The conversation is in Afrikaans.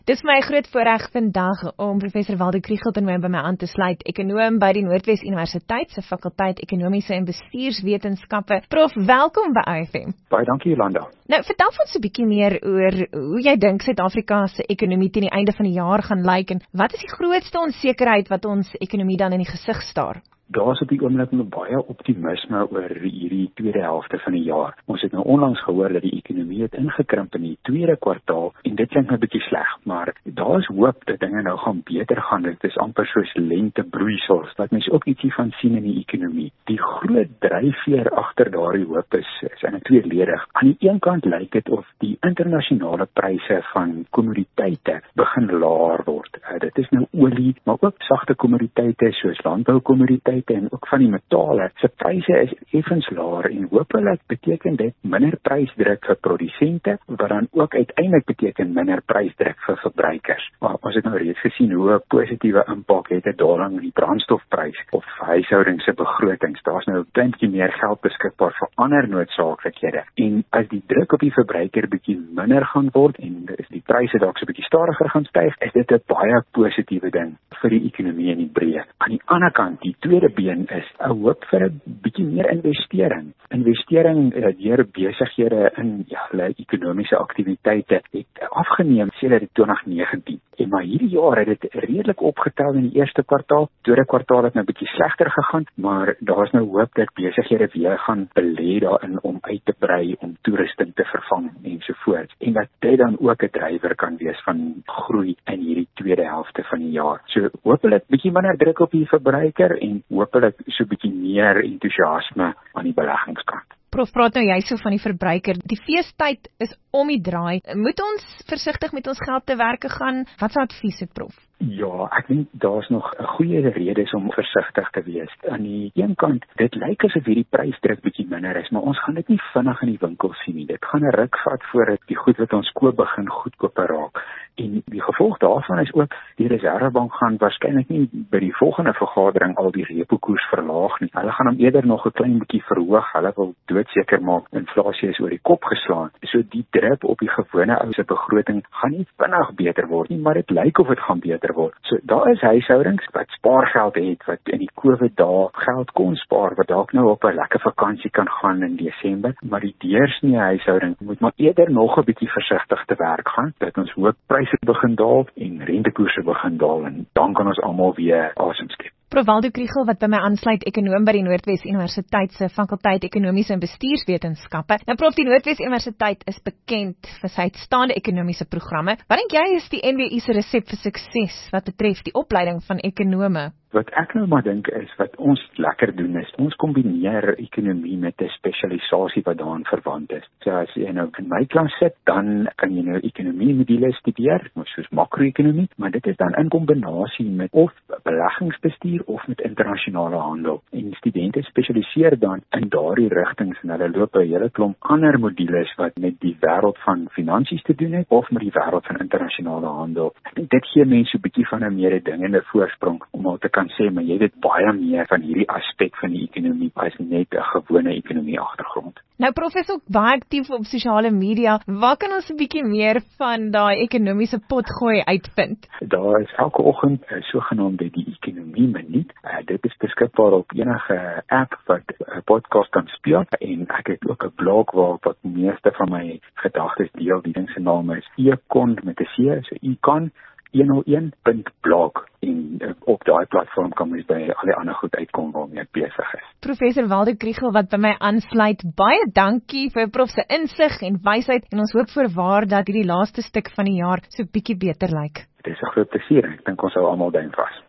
Dis my groot voorreg vandag om professor Waldo Krugel by my aan te sluit, ekonoom by die Noordwes Universiteit se fakulteit Ekonomiese en Bestuurswetenskappe. Prof, welkom by IFM. Baie dankie, Jolanda. Nou, vertel ons 'n bietjie meer oor hoe jy dink Suid-Afrika se ekonomie teen die einde van die jaar gaan lyk en wat is die grootste onsekerheid wat ons ekonomie dan in die gesig staar? Daar is op die oomblik nog baie optimisme oor hierdie tweede helfte van die jaar. Ons het nou onlangs gehoor dat die ekonomie het ingekrimp in die tweede kwartaal en dit klink 'n bietjie sleg, maar daar is hoop dat dinge nou gaan beter gaan. Dit is amper soos lentebroeisels wat mense ook ietsie van sien in die ekonomie. Die groot dryfveer agter daardie hoop is eintlik tweeledig. Aan die een kant lyk dit of die internasionale pryse van kommoditeite begin laer word. Dit is nou olie, maar ook sagte kommoditeite soos landboukommoditeite en ook van die metale. Se pryse is effens laer en hopelik beteken dit minder prysdruk vir produsente, wat dan ook uiteindelik beteken minder prysdruk vir verbruikers. Maar ons het nou reeds gesien hoe 'n positiewe impak het 'n daling in die brandstofprys of huishoudings se begrotings. Daar's nou 'n bietjie meer geld beskikbaar vir ander noodsaaklikhede. En as die druk op die verbruiker bietjie minder gaan word en is die pryse dalk so bietjie stadiger gaan styg, is dit 'n baie positiewe ding vir die ekonomie in die breë. Aan die ander kant, die tweede been is 'n hoop vir 'n bietjie meer investering. Investering deur besighede in hulle ekonomiese aktiwiteite het afgeneem sedert 2019. En maar hierdie jaar het dit redelik opgetel in die eerste kwartaal. Tweede kwartaal het nou 'n bietjie slegter gegaan, maar daar is nou hoop dat besighede weer gaan belê daarin om uit te brei, om toerusting te vervang ensovoorts. En dat dit dan ook 'n drywer kan wees van groei in hierdie tweede helfte van die jaar. So hopelik bietjie minder druk op die verbruiker en hopelik so bietjie meer entoesiasme aan die beleggingskant. Prof, praat nou jy so van die verbruiker. Die feestyd is om die draai. Moet ons versigtig met ons geld te werke gaan? Wat sou advies het, prof? Ja, ek dink daar's nog 'n goeie redes om versigtig te wees. Aan die een kant, dit lyk asof hierdie prysdruk bietjie minder is, maar ons gaan dit nie vinnig in die winkels sien nie. Dit gaan 'n ruk vat voordat die goed wat ons koop begin goedkoper raak. En die gevolg daarvan is ook die Reserwebank gaan waarskynlik nie by die volgende vergadering al die repo-koers verlaag nie. Hulle gaan hom eerder nog 'n klein bietjie verhoog. Hulle wil doodseker maak inflasie is oor die kop geslaan. So die druk op die gewone ou se begroting gaan nie vinnig beter word nie, maar dit lyk of dit gaan beter word. So daar is huishoudings wat spaargeld het, wat in die COVID dae geld kon spaar, wat dalk nou op 'n lekker vakansie kan gaan in Desember, maar die deursnee huishouding moet maar eerder nog 'n bietjie versigtig te werk gaan, dat ons hoop pryse begin daal en rentekoerse begin daal en dan kan ons almal weer asem skep. Prof Waldo Krugel wat by my aansluit, ekonoom by die Noordwes Universiteit se fakulteit Ekonomiese en Bestuurswetenskappe. Nou prof, die Noordwes Universiteit is bekend vir sy uitstaande ekonomiese programme. Wat dink jy is die NWU se resep vir sukses wat betref die opleiding van ekonome? Wat ek nou maar dink is, wat ons lekker doen is, ons kombineer ekonomie met 'n spesialisasie wat daaraan verwant is. So as jy nou in my klas sit, dan kan jy nou ekonomie modules studeer, soos makro-ekonomie, maar dit is dan in kombinasie met of beleggingsbestuur of met internasionale handel. En studente spesialiseer dan in daardie rigtings en hulle loop 'n hele klomp ander modules wat met die wêreld van finansies te doen het of met die wêreld van internasionale handel. Ek dink dit gee mense 'n bietjie van 'n mededingende voorsprong om al te kan sê, maar jy weet baie meer van hierdie aspek van die ekonomie as net 'n gewone ekonomie agtergrond. Nou prof is ook baie aktief op sosiale media. Waar kan ons 'n bietjie meer van daai ekonomiese potgooi uitvind? Daar is elke oggend 'n sogenaamde die ekonomie minuut. Dit is beskikbaar op enige app wat 'n podcast kan speel en ek het ook 'n blog waar wat meeste van my gedagtes deel. Die ding se naam is Econ met 'n C, so Econ 101.blog en op daai platform kan mens by al die ander goed uitkom waarmee ek besig is. Professor Waldo Krugel wat by my aansluit, baie dankie vir prof se insig en wysheid en ons hoop voorwaar dat hierdie laaste stuk van die jaar so bietjie beter lyk. Dit is 'n groot plesier. Ek dink ons sou almal duim vas.